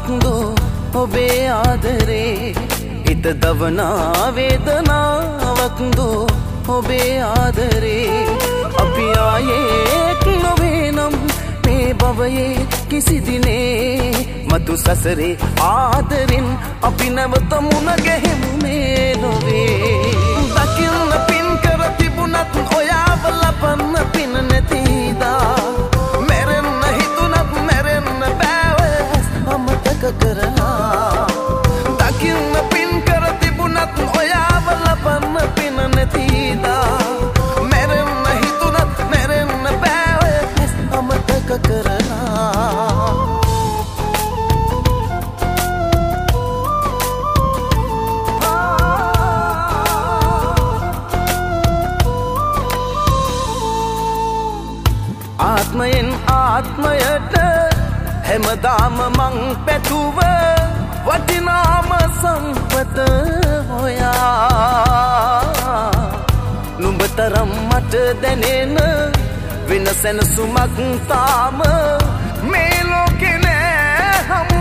වේදනාවක්දෝ ඔබේ ආදරේ හිත දවනා වේදනාවක්දෝ ඔබේ ආදරේ අපි ආයේ නොවේ නම් මේ භවයේ කිසි දිනේ මතු සසරේ ආදරෙන් අපි නැවත මුණ ගැහෙමු මේ ලොවේ දකින්න පින් කර තිබුණත් ඔයාව ලබන්න පින නැතිදා මැරෙන්න හිතුණත් මැරෙන්න බෑ අමතක කරලා දකින්න පින් කර තිබුණත් ඔයාව ලබන්න පින නැතිදා මැරෙන්න හිතුණත් මැරෙන්න බෑ අමතක කරලා ආත්මයෙන් ආත්මයට හැමදාම මං පැතුව වටිනාම සම්පත හොයා නුඹතරම් මට දැනෙන වෙන සැනසුමක් තාම මේ ලෝකේ නෑ හමු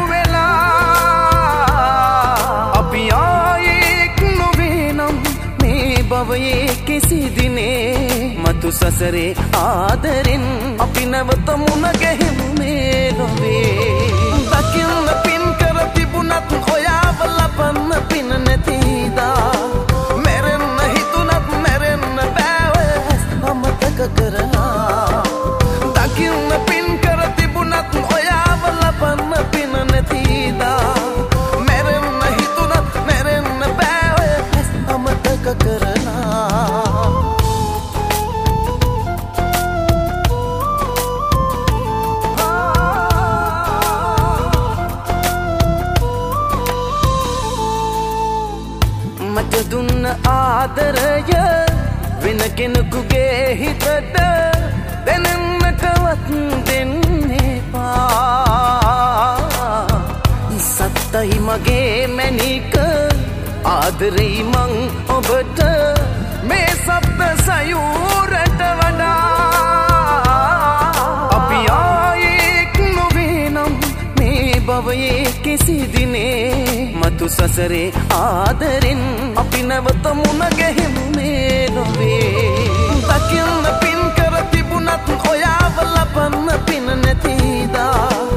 වෙලා අපි ආයේ නොවේ නම් මේ භවයේ කිසි දිනේ මතු සසරේ ආදරෙන් අපි නැවත මුණ ගැහෙමු මේ ලොවේ දකින්න පින් කර තිබුණත් ඔයාව ලබන්න පින නැතිදා මැරෙන්න හිතුණත් මැරෙන්න බෑ අමතක කරලා දකින්න පින් කර තිබුණත් ඔයාව ලබන්න පින නැතිදා මැරෙන්න හිතුණත් මැරෙන්න බෑ අමතක කරලා මට දුන්න ආදරය වෙන කෙනෙකුගේ හිතට දැනෙන්නටවත් දෙන්න එපා සත්තයි මගේ මැනික ආදරෙයි මං ඔබට මේ සප්ත සයුරට වඩා අපි ආයේ නොවේ නම් මේ භවයේ කිසි දිනේ මතු සසරේ ආදරෙන් අපි නැවත මුණ ගැහෙමු මේ ලොවේ දකින්න පින් කර තිබුණත් ඔයාව ලබන්න පින නැතිදා